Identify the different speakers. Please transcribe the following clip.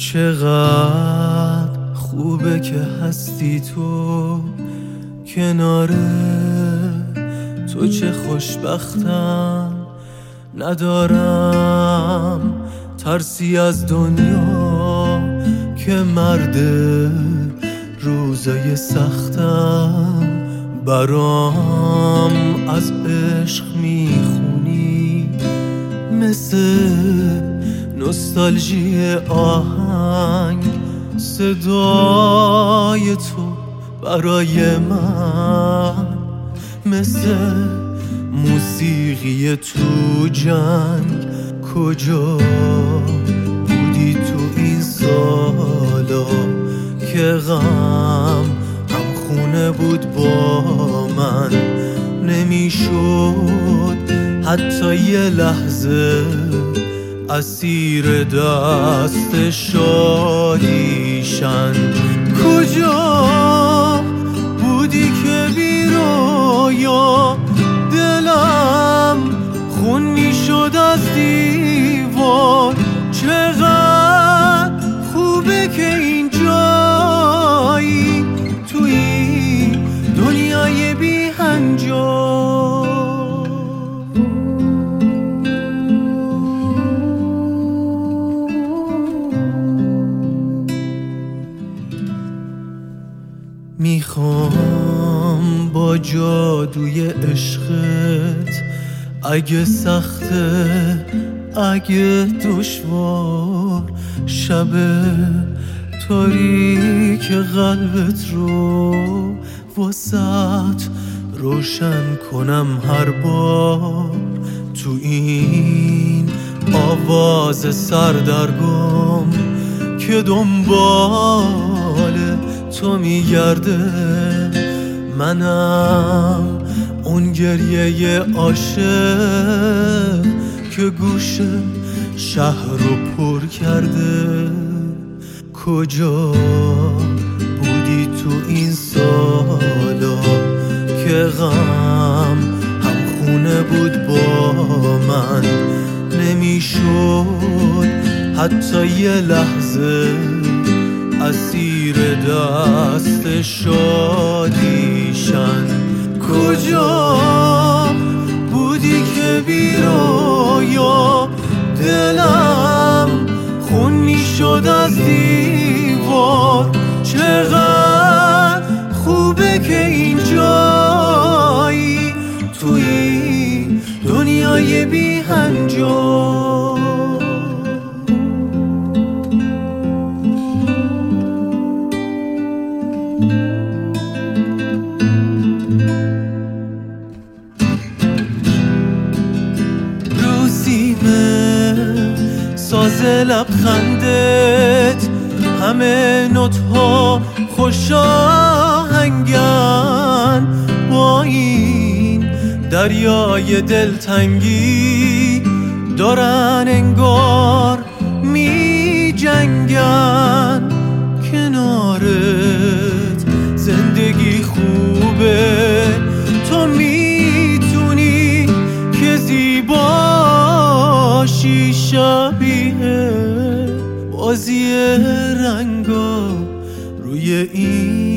Speaker 1: چقدر خوبه که هستی تو کنار تو، چه خوشبختم ندارم ترسی از دنیا که مرد روزای سختم. برام از عشق میخونی مثل نوستالژی آهنگ، صدای تو برای من مثل موسیقی تو جنگ. کجا بودی تو این سالا که غم هم خونه بود با من؟ نمیشد حتی یه لحظه اسیر دست شادیشن. کجا بودی که بی رویا دلم خون میشد از دیوار؟ چقدر خوبه که این جایی توی دنیای بی هنجار. میخوام با جادوی عشقت، اگه سخته اگه دشوار، شب تاریک قلبت رو واسط روشن کنم هر بار. تو این آواز سردرگم که دنبال تو میگرده، منم اون گریه عاشق که گوش شهر رو پر کرده. کجا بودی تو این سالا که غم هم خونه بود با من؟ نمیشد حتی یه لحظه اسیر دست شادیشن. کجا بودی که بی رویا دلم خون میشد از دیوار؟ چقدر خوبه که این جایی توی دنیای بی هنجار. ساز لبخندت همه نوت‌ها خوش آهنگن، با این دریای دلتنگی دارن انگار می جنگن. کنارت زندگی خوبه، تو میتونی که زیباشی، شبیه بازی رنگا روی این